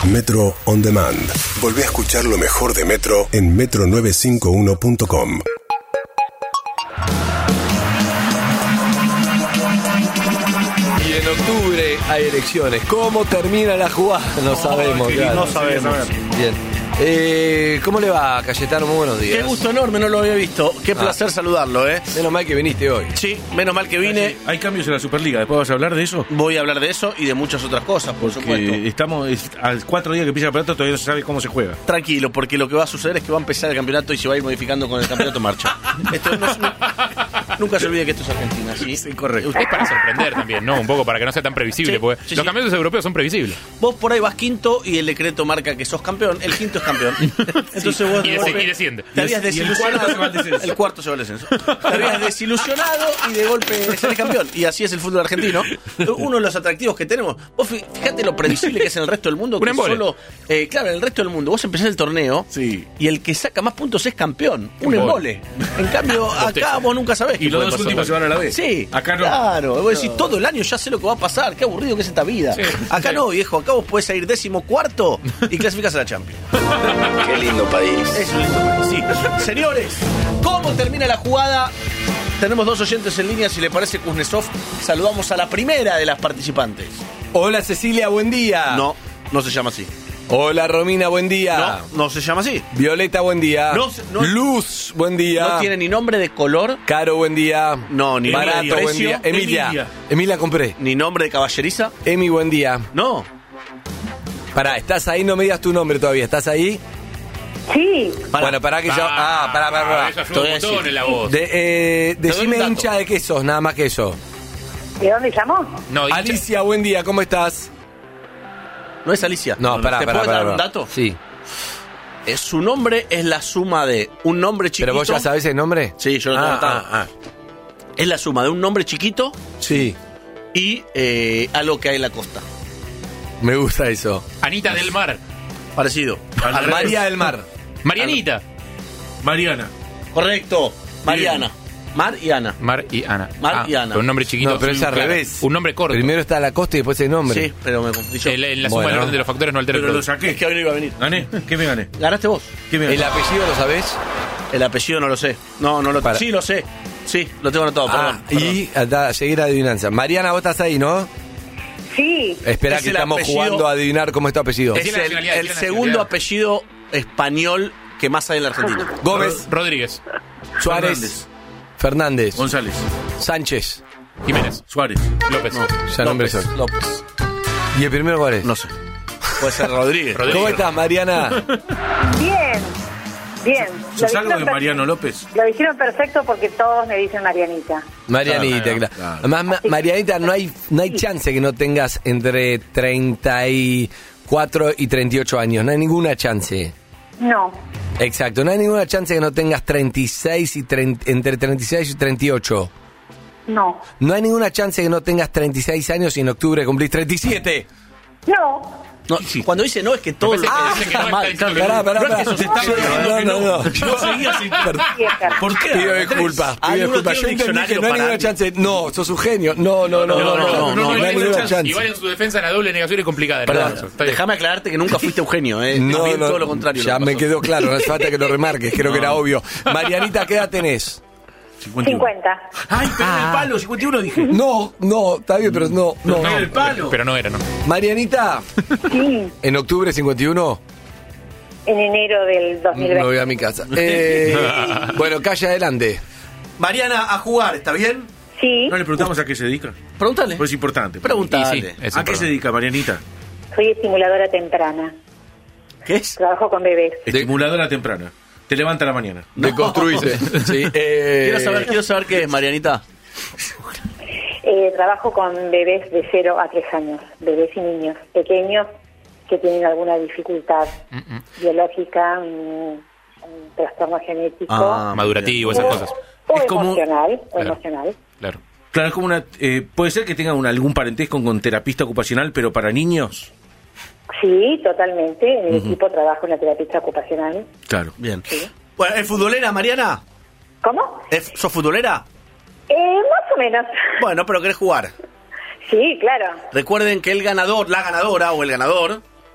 Metro On Demand. Volvé a escuchar lo mejor de Metro en metro951.com. Y en octubre hay elecciones. ¿Cómo termina la jugada? No sabemos. Claro. No sabemos. Bien. ¿Cómo le va, Cayetano? Muy buenos días. Qué gusto enorme, no lo había visto. Qué placer saludarlo, Menos mal que viniste hoy. Sí, menos mal que vine. Hay cambios en la Superliga, ¿después vas a hablar de eso? Voy a hablar de eso y de muchas otras cosas, por supuesto. Estamos a 4 días que empieza el campeonato, todavía no se sabe cómo se juega. Tranquilo, porque lo que va a suceder es que va a empezar el campeonato y se va a ir modificando con el campeonato en marcha. Esto nunca se olvide que esto es Argentina, ¿sí? Sí, correcto. Es para sorprender también, ¿no? Un poco para que no sea tan previsible, Sí, porque sí, los sí. campeonatos europeos son previsibles. Vos por ahí vas quinto y el decreto marca que sos campeón. El quinto es campeón. Entonces vos Y desciende. te habías desilusionado. El cuarto se va al descenso. Te habías desilusionado y de golpe serés campeón. Y así es el fútbol argentino. Uno de los atractivos que tenemos. Vos fíjate lo previsible que es en el resto del mundo. Un embole. Claro, en el resto del mundo vos empezás el torneo y el que saca más puntos es campeón. Un embole. En cambio, acá vos nunca sabés. Y los dos últimos se van a la B. Sí, Acá no. Claro, vos decís todo el año ya sé lo que va a pasar. Qué aburrido que es esta vida. Sí. Acá no, viejo. Acá vos podés ir 14º y clasificás a la Champions. Qué lindo país. Es un lindo país, sí. Señores, ¿cómo termina la jugada? Tenemos 2 oyentes en línea, si le parece, Kuznetsov. Saludamos a la primera de las participantes. Hola, Cecilia, buen día. No se llama así. Hola, Romina, buen día. No se llama así. Violeta, buen día. No, Luz, buen día. No tiene ni nombre de color, Caro, buen día. No, ni Barato, nombre de buen precio. día. Emilia, compré. ni nombre de caballeriza. Emi, buen día. No. Pará, ¿estás ahí? No me digas tu nombre todavía. ¿Estás ahí? Sí, Bueno, pará que ya... pará. Eso Te voy a ayuda un montón decir. en la voz. Decime un dato. hincha de quesos, nada más que eso. ¿de dónde llamó? No, hincha- Alicia, buen día, ¿cómo estás? No es Alicia. No, pará. ¿Te puedo dar un dato? Sí. Su nombre es la suma de un nombre chiquito. ¿Pero vos ya sabés el nombre? Sí, yo lo tengo anotado. Es la suma de un nombre chiquito Sí, y algo que hay en la costa. me gusta eso. Anita del Mar. Parecido. María del Mar. Marianita. Mariana. Correcto. Mariana. Mar y Ana. Mar y Ana. Mar y Ana. Pero un nombre chiquito. No, pero es al claro. revés. Un nombre corto. Primero está la costa y después el nombre. Sí, pero me confundí yo. En la suma Bueno. del orden de los factores no altera el Pero lo producto. saqué. Es que hoy no iba a venir. ¿Gané? ¿Qué me gané? ¿Ganaste vos? ¿Qué me gané? ¿El apellido lo sabés? El apellido no lo sé. No lo Para. Sí, lo sé. Sí, lo tengo anotado, perdón. Y seguir adivinanza. Mariana, vos estás ahí, ¿no? Sí, Espera Es que el estamos apellido- jugando a adivinar cómo es tu apellido. Es Tiene el nacionalidad, tiene segundo nacionalidad. apellido español que más hay en la Argentina. Gómez, Rodríguez. Suárez, Fernández, González. Sánchez. Jiménez. Suárez. López. Ya nombres son. López. ¿Y el primero cuál es? No sé. Puede ser Rodríguez. ¿Cómo estás, Mariana? bien. ¿Sos algo de Mariano López? Lo dijeron perfecto porque todos me dicen Marianita. Marianita, claro. Además, Marianita, no hay chance que no tengas entre 34 y 38 años. No hay ninguna chance. No, Exacto, no hay ninguna chance que no tengas 36 y entre 36 y 38. no, No hay ninguna chance que no tengas 36 años y en octubre cumplís 37. no. No, cuando dice no es que todo Pensé que- lo pensé que no está mal. está diciendo Pará. No es que sos No. Yo seguía sin... ¿Por qué? Pido disculpas. ¿Alguno tiene Yo un entendí que diccionario no hay para ninguna chance. No, sos un genio. No hay ninguna chance. Igual en su defensa la doble negación es complicada. Perdón. ¿no? Está bien. Déjame aclararte que nunca fuiste Eugenio, No, Bien todo lo contrario. ya lo que me pasó. quedó claro, no hace falta que lo remarques, creo que era obvio. Marianita, ¿qué edad tenés? 50. ¡Ay, pegué el palo! 51 dije. No, está bien, pero no. Pegué el palo. Pero no era, ¿no? Marianita, Sí, en octubre 51, en enero del 2020. me voy a mi casa. Bueno, calle adelante. Mariana, a jugar, ¿está bien? Sí, ¿No le preguntamos a qué se dedica? Pregúntale. Pues es importante. Pregúntale. Y sí, es ¿A qué se importante. dedica, Marianita? soy estimuladora temprana. ¿Qué es? Trabajo con bebés. Estimuladora temprana. Te levanta a la mañana. Deconstruiste. Sí, Quiero saber qué es, Marianita. Trabajo con bebés de 0 a 3 años, bebés y niños pequeños que tienen alguna dificultad biológica, un trastorno genético Madurativo, esas cosas. o Es como- emocional. Claro. Claro. Claro, es como una... puede ser que tenga algún parentesco con terapista ocupacional, pero para niños. Sí, totalmente. En el equipo trabajo en la terapista ocupacional. Claro. Bien. Bueno, ¿es futbolera, Mariana? ¿Cómo? ¿Sos futbolera? Más o menos. Bueno, pero querés jugar. Sí, claro. Recuerden que la ganadora o el ganador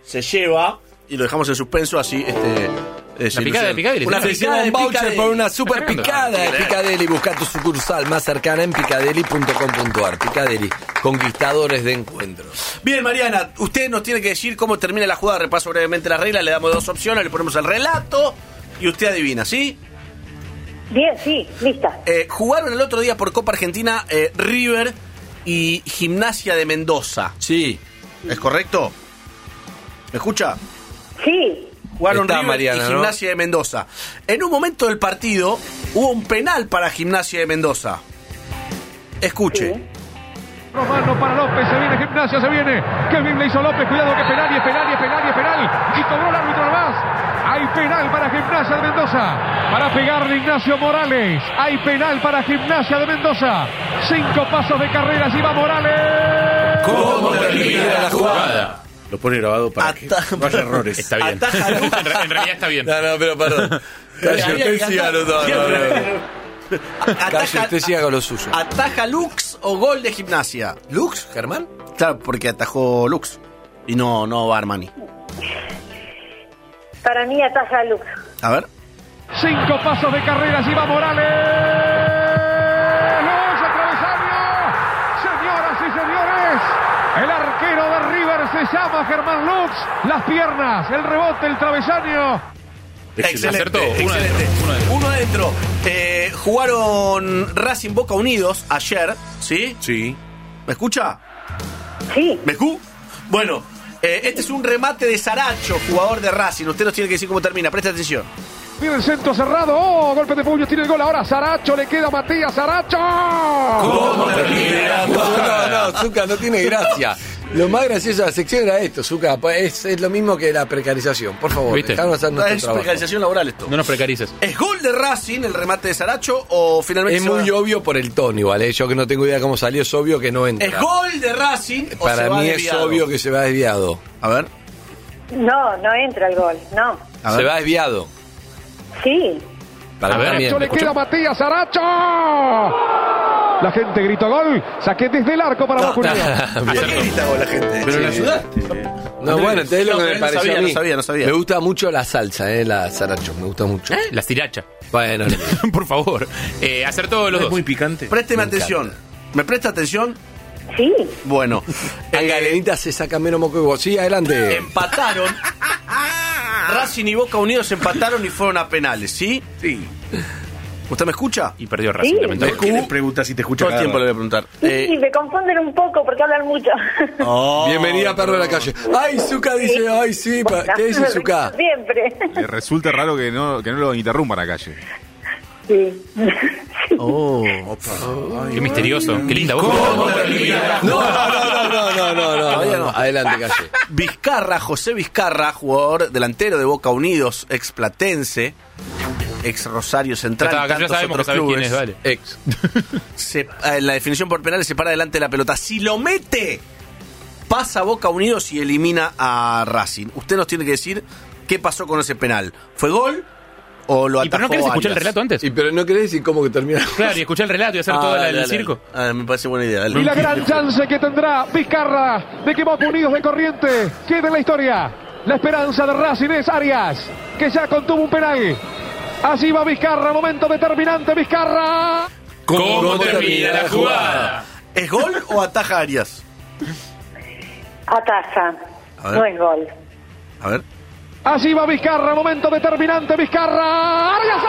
se lleva, y lo dejamos en suspenso, así La picada de Picadeli. Una Se picada lleva de un voucher Picadeli. por una super picada de Picadeli. Busca tu sucursal más cercana en picadeli.com.ar. Picadeli, conquistadores de encuentros. Bien, Mariana, usted nos tiene que decir cómo termina la jugada. Repaso brevemente las reglas, le damos 2 opciones, le ponemos el relato y usted adivina, ¿sí? Bien, sí, lista. Jugaron el otro día por Copa Argentina River y Gimnasia de Mendoza. Sí. ¿Es correcto? ¿Me escucha? Sí, Jugaron Está, River Mariana, y ¿no? Gimnasia de Mendoza. En un momento del partido hubo un penal para Gimnasia de Mendoza. Escuche. sí. Romano para López, se viene Gimnasia, se viene. Qué bien le hizo López, cuidado que penal, y es penal, y es penal, y es penal. Y cobró el árbitro nomás. Hay penal para Gimnasia de Mendoza. Para pegarle Ignacio Morales. Hay penal para Gimnasia de Mendoza. 5 pasos de carreras y va Morales. ¿Cómo termina la jugada? Lo pone grabado para que no haya errores. Está bien. Ataja Lux. En realidad está bien. No, pero perdón. Calle, usted siga Calle, usted siga con lo suyo. ¿Ataja Lux o gol de Gimnasia? ¿Lux, Germán? Claro, porque atajó Lux. Y no Armani. Para mí ataja Lux. A ver. 5 pasos de carreras y va Morales. ¡Luz al travesaño! Señoras y señores, el arquero de River se llama Germán Lux. Las piernas, el rebote, el travesaño. Excelente, Acertó. excelente. Uno adentro. Jugaron Racing Boca Unidos ayer, ¿sí? Sí. ¿Me escucha? Sí, ¿Me escu? Bueno, este es un remate de Saracho, jugador de Racing. Usted nos tiene que decir cómo termina. Presta atención. Viene el centro cerrado. Oh, golpe de puño, tiene el gol ahora. Saracho, le queda a Matías Saracho. ¿Cómo termina? No, Zucca, no tiene gracia. Lo más gracioso de la sección era esto, Zucca. Es lo mismo que la precarización. Por favor, ¿Viste? dejanos hacer nuestro Es trabajo. precarización laboral esto. No nos precarices. ¿Es gol de Racing el remate de Saracho o finalmente Es se va? muy obvio por el tono igual, ¿eh? Yo que no tengo idea cómo salió, es obvio que no entra. ¿Es gol de Racing o Para se va mí desviado? es obvio que se va desviado. A ver. no entra el gol, no. A Se ver. va desviado. Sí, Para A mí ver, también. Le queda a Matías Saracho. La gente gritó gol. Saqué desde el arco para Boca Unidos. ¿Por qué grita gol la gente? Pero la ayudaste. No, bueno, entonces lo No, que me no pareció sabía, a mí. no sabía. Me gusta mucho la salsa, la Saracho, me gusta mucho. La sriracha. Bueno, Por favor. Acertó los Es dos. muy picante. Présteme Me atención. ¿Me presta atención? sí. Bueno. Galenita se saca menos moco que vos. Sí, adelante. Empataron. Racing y Boca Unidos empataron y fueron a penales, ¿sí? Sí. ¿Usted me escucha? Y perdió Racing, Sí. lamentablemente. ¿Qué le pregunta si te escucha Todo el cada tiempo le rato? voy a preguntar. Sí, me confunden un poco porque hablan mucho. Bienvenida, perro de la calle. Ay, Zucca dice, ay, sí. ¿Qué dice Zucca? Siempre. Le resulta raro que no lo interrumpan a Calle. Sí. Qué misterioso. Qué linda voz. No. Todavía no. Adelante, calle. Vizcarra, José Vizcarra, jugador delantero de Boca Unidos, ex Platense, ex Rosario Central, y Ya tantos sabemos que otros sabes quién es, clubes. vale. Ex. En la definición por penales se para delante de la pelota. Si lo mete, pasa a Boca Unidos y elimina a Racing. Usted nos tiene que decir qué pasó con ese penal. ¿Fue gol o lo ¿Y pero no atajó querés escuchar el Arias? relato antes? Y pero no querés decir cómo que termina. Claro, y escuchar el relato y hacer todo el circo. Me parece buena idea. Dale. Y la gran chance que tendrá Vizcarra de que Boca Unidos de Corriente quede en la historia. La esperanza de Racing es Arias, que ya contuvo un penal. Así va Vizcarra, momento determinante, Vizcarra. ¿Cómo termina la jugada? ¿Es gol o ataja Arias? Ataja. A ver. No es gol. A ver. Así va Vizcarra, momento determinante, Vizcarra. Arias.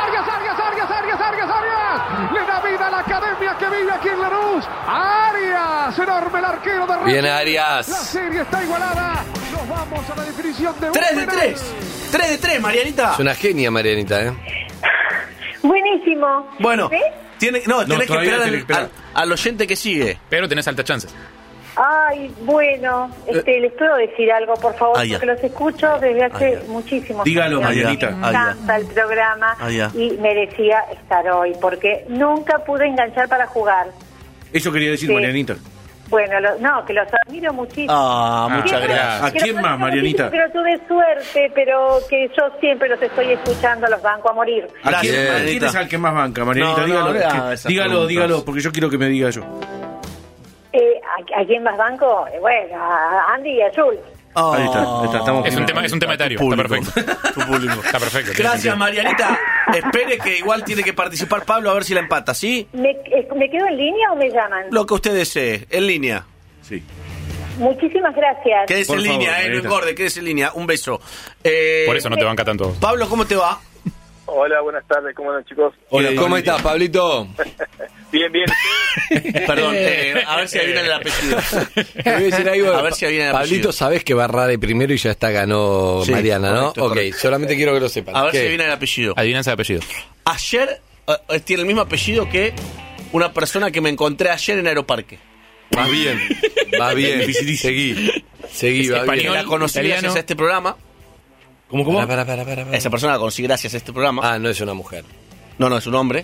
Le da vida a la academia que vive aquí en Lanús. Arias, enorme el arquero de Racing. Viene Arias. La serie está igualada. Nos vamos a la definición de 3 de penal. 3. 3 de 3, Marianita. Es una genia, Marianita, ¿eh? Buenísimo. Bueno, ¿Sí? tenés que todavía esperar, tenés que esperar. al oyente que sigue. Pero tenés altas chances. Ay, bueno, les puedo decir algo, por favor, Ah, ya. porque los escucho desde hace Ah, ya. muchísimos Dígalo, años. Marianita. Me Ah, ya. encanta el programa Ah, ya. y merecía estar hoy, porque nunca pude enganchar para jugar. Eso quería decir, Sí. Marianita. Bueno, que los admiro muchísimo. Muchas Siempre- gracias. ¿A que quién los más, admiro Marianita? muchísimo, Pero tuve suerte, pero que yo siempre los estoy escuchando, los banco a morir. ¿A Gracias, quién, Marianita. es al que más banca, Marianita? No, dígalo, no, es no, que- esas dígalo, preguntas. dígalo, porque yo quiero que me diga yo. ¿A quién más banco? Bueno, a Andy y a Jules. Ahí está, estamos Es un tema etario. Está perfecto. Tu público. Está perfecto. tiene Gracias, sentido. Marianita. Espere que igual tiene que participar Pablo a ver si la empata, ¿sí? ¿Me quedo en línea o me llaman? Lo que usted desee, en línea. Sí. Muchísimas gracias. Quédese Por en favor, línea, no Marianita. engorde, quédese en línea. Un beso. Por eso no te banca tanto. Pablo, ¿cómo te va? Hola, buenas tardes, ¿cómo andan, chicos? Hola, ¿Cómo estás, Pablito? Bien, bien. Perdón, a ver si adivinan el apellido. Te voy a decir algo. A ver si adivina el Pablito, apellido. sabés que va Rade primero y ya está, ganó Sí, Mariana, ¿no? correcto, Ok, correcto. solamente quiero que lo sepan. A ver ¿Qué? si adivina el apellido. Adivinanza de apellido. Ayer tiene el mismo apellido que una persona que me encontré ayer en Aeroparque. Vas bien, vas bien. Seguí, Es va español. bien. La conocí italiano. gracias a este programa. ¿Cómo? Para. Esa persona la conocí gracias a este programa. Ah, no es una mujer. No, es un hombre.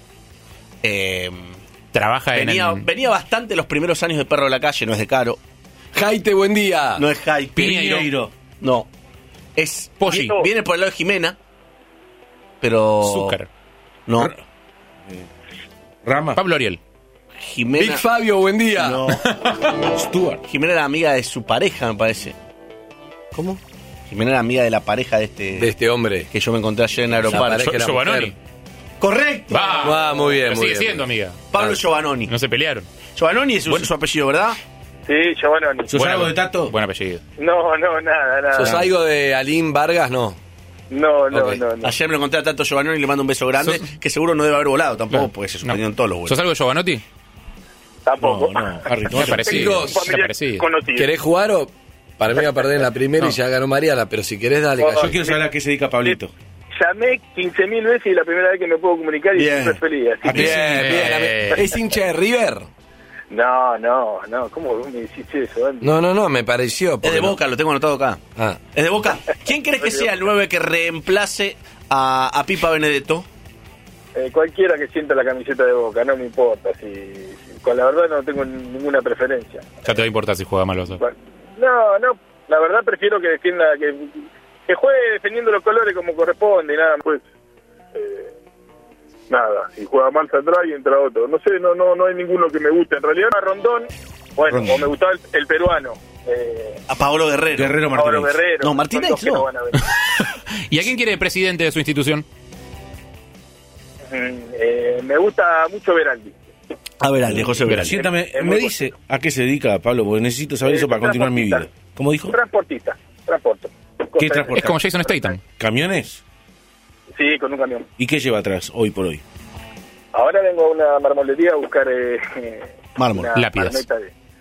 Trabaja Venía bastante los primeros años de Perro de la Calle, no es de Caro. Jaite, buen día. No es Jai. Piñeiro. No. Es Poggi. Viene por el lado de Jimena. Pero. Zúcar. No. Rama. Pablo Ariel. Jimena. Big Fabio, buen día. No. Stuart. Jimena era amiga de su pareja, me parece. ¿Cómo? Jimena era amiga de la pareja de De este hombre. que yo me encontré ayer en La Aeroparque. pareja era Giovanoni. mujer. Correcto. Ah, muy bien, Pero muy sigue bien. siendo, amiga. Pablo Giovanoni. No se pelearon. Giovanoni es su apellido, ¿verdad? Sí, Giovanni. ¿Sos algo de Tato? Buen apellido. No, nada. ¿Sos algo de Alín Vargas? No. No. Ayer me lo encontré a Tato Giovanoni y le mando un beso grande, que seguro no debe haber volado tampoco, porque se suspendieron todos los vuelos. ¿Sos algo de Giovanotti? Tampoco. No, Harry, Me ha parecido. Chicos, Me ha parecido. Conocido. ¿Querés jugar o...? Para mí va a perder en la primera y ya ganó Mariana, pero si querés, dale, Bueno, calla. Yo quiero saber a qué se dedica Pablito. Llamé 15.000 veces y es la primera vez que me puedo comunicar y Bien. siempre feliz. Así que- Bien. ¿Es hincha de River? No. ¿Cómo vos me decís eso, Andy? No, me pareció. Es porque de no. Boca, lo tengo anotado acá. Ah. Es de Boca. ¿Quién crees que sea el 9 que reemplace a Pipa Benedetto? Cualquiera que sienta la camiseta de Boca, no me importa. Con la verdad no tengo ninguna preferencia. Ya te va a importar si juega mal o no. No, la verdad prefiero que defienda, que juegue defendiendo los colores como corresponde y nada más. Pues, nada, si juega mal saldrá y entra otro. No sé, no hay ninguno que me guste. En realidad a Rondón, bueno, o me gustaba el peruano. A Paolo Guerrero. Guerrero Pablo Martínez. Guerrero. No, Martínez son dos que no. van a venir. ¿Y a quién quiere presidente de su institución? Me gusta mucho Veraldi. A ver, Ale, José Veraldi. Siéntame, Es me muy dice a qué se dedica Pablo, porque necesito saber eso para continuar mi vida. ¿Cómo dijo? Transportista, transporto. ¿Qué Es transporta? como Jason Statham. ¿Camiones? Sí, con un camión. ¿Y qué lleva atrás hoy por hoy? Ahora vengo a una marmolería a buscar Mármol, una lápidas. marmeta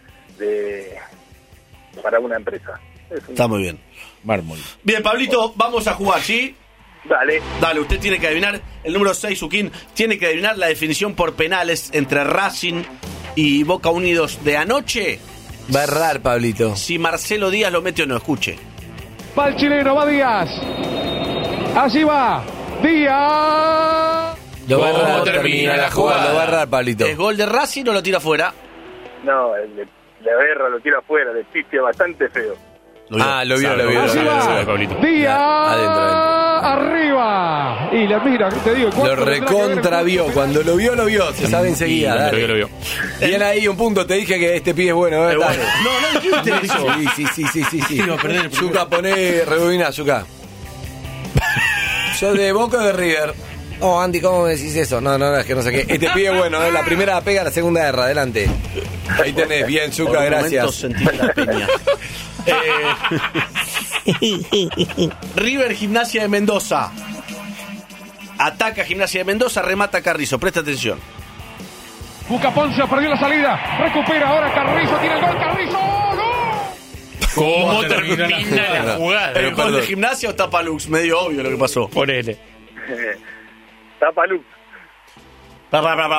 para una empresa. Es un- Está muy bien. Mármol. Bien, Pablito, vamos a jugar, ¿sí? Dale. Dale, usted tiene que adivinar el número 6, Uquín. Tiene que adivinar la definición por penales entre Racing y Boca Unidos de anoche. Va a errar, Pablito. Si Marcelo Díaz lo mete o no, escuche. Va el chileno, va Díaz. Allí va. Díaz. Lo va a ¿Cómo errar, termina la jugada? Lo va a errar, Pablito. ¿Es gol de Racing o lo tira afuera? No, la guerra lo tira afuera, le pifia bastante feo. Ah, lo vio. Allí va. Pablito. Díaz. Adentro. Arriba. Y la mira, te digo. Lo ¿cuánto tendrá que ver recontravió. el- Cuando lo vio. Se sabe enseguida. Cuando dale. lo vio. Bien ahí, un punto. Te dije que este pibe es bueno. Es Dale. bueno. No dijiste eso. Sí. Iba a perder el primero. Zucca, poné, rebobiná, Zucca. ¿Sos de Boca o de River? Oh, Andy, ¿cómo me decís eso? No, es que no sé qué. Este pibe es bueno, la primera pega, la segunda erra. Adelante. Ahí tenés. Bien, Por Zucca, un momento gracias. sentí la peña. River Gimnasia de Mendoza. Ataca Gimnasia de Mendoza, remata Carrizo. Presta atención. Busca Ponce, perdió la salida. Recupera ahora Carrizo, tiene el gol. Carrizo. ¡Gol! ¿Cómo termina la jugada? ¿El gol perdón. de Gimnasia o Tapalux? Medio obvio lo que pasó. Ponele. Tapaluz. Te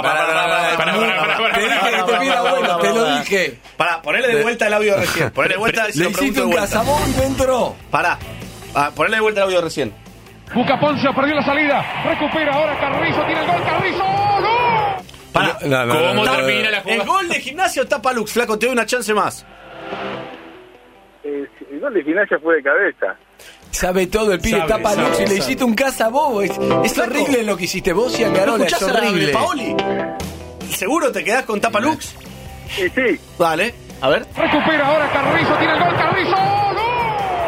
dije que este pibe era bueno, te lo dije. Pará, ponele de vuelta el audio de recién. Ponele de vuelta si Le lo hiciste pregunto de un vuelta. casabón y no entró. Pará. Ponele de vuelta el audio de recién. Busca Ponce, perdió la salida. Recupera ahora Carrizo, tiene el gol. Carrizo. ¡Gol! Pará. No, ¿Cómo termina la ¿El jugada? gol de Gimnasia o Tapalux? Flaco, te doy una chance más. El gol de Gimnasia fue de cabeza. Sabe todo el pibe, Sabe, tapa sabe, luz y le sabe. hiciste un cazabobo. Es horrible lo que hiciste vos y ¿No Angarola, es escuchás a la de horrible. Paoli? ¿Seguro te quedás con Tapalux? Sí. Dale, a ver. Recupera ahora Carrizo, tiene el gol. Carrizo. ¡Gol!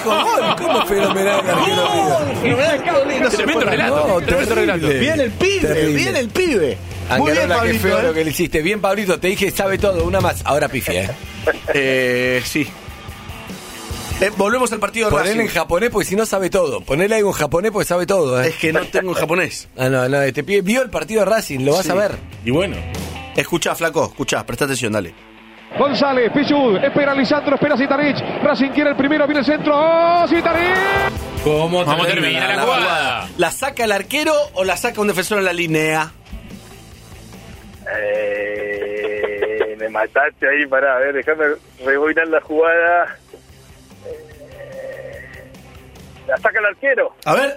dijo gol. ¿Cómo fenomenal el arquero River? Tremendo relato. No, Tremendo relato. terrible. Bien el pibe, Terrible. bien el pibe. Muy bien, Angarola, qué Pablito, feo lo que le hiciste. Bien, Pablito, te dije sabe todo. Una más. Ahora pifia, Sí. Volvemos al partido de Ponele Racing. en japonés porque si no sabe todo. Ponele algo en japonés porque sabe todo, Es que no tengo en japonés. Ah, no, este pibe vio el partido de Racing, lo vas Sí. a ver. Y bueno. Escuchá, flaco, escuchá, presta atención, dale. González, Pichud, espera Lisandro, espera Zitanich. Racing quiere el primero, viene el centro. ¡Oh, Zitanich! ¿Cómo ¿Cómo termina la jugada? ¿La saca el arquero o la saca un defensor en la línea? Me mataste ahí, pará, a ver, déjame rebobinar la jugada. La saca el arquero. A ver.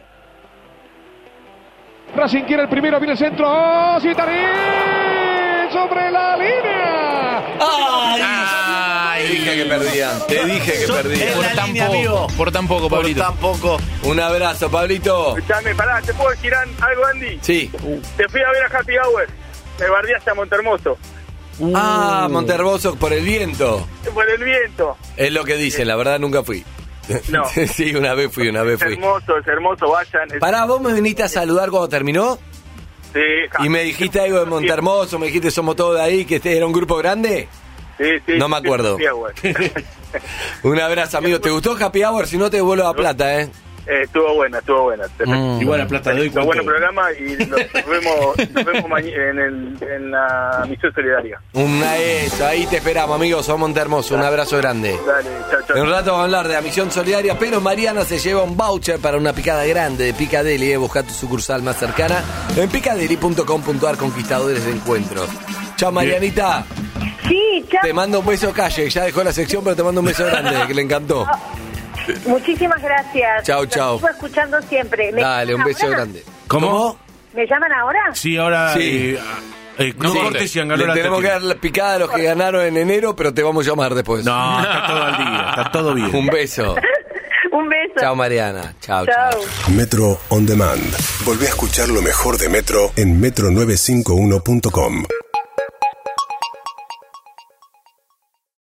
Racing quiere el primero, viene el centro. ¡Oh, Zitanich! ¡Sobre la línea! Te dije que perdían. Te dije que perdían. En la línea, amigo. Por tan poco, Por Pablito. tampoco. Un abrazo, Pablito. Escuchame, pará, ¿te puedo decir algo, Andy? Sí. Te fui a ver a Happy Hour. Me bardeaste a Montermoso. Monterboso por el viento. Por el viento. Es lo que dicen, la verdad nunca fui. No. Sí, una vez fui. Es hermoso, vayan. Pará, vos me viniste a saludar cuando terminó Sí, y me dijiste algo de Montermoso, me dijiste somos todos de ahí, que era un grupo grande. Sí. No me acuerdo. Happy Hour. Un abrazo, amigo. ¿Te gustó Happy Hour? Si no, te devuelvo la plata, Estuvo buena. Igual a plata doy Fue con buen todo. programa y nos vemos en la misión solidaria. Eso, ahí te esperamos, amigos. Somos Montermoso. Un abrazo grande. Dale, chao. En un rato vamos a hablar de la misión solidaria, pero Mariana se lleva un voucher para una picada grande de Picadeli. Busca tu sucursal más cercana en picadeli.com.ar, conquistadores de encuentros. Chao, Marianita. Sí, chao. Te mando un beso, Calle. Ya dejó la sección, pero te mando un beso grande, que le encantó. Muchísimas gracias. Chao, Los chao. sigo escuchando siempre. ¿Me Dale, un llaman beso ahora? grande. ¿Cómo? ¿Me llaman ahora? Sí, ahora. Sí. No Sí. cortes y Le Angarola tenemos que dar la picada a los que ganaron en enero, pero te vamos a llamar después. No, está todo al día, está todo bien. Un beso. Un beso. Chao, Mariana. Chao. Chao. Metro On Demand. Volvé a escuchar lo mejor de Metro en metro951.com.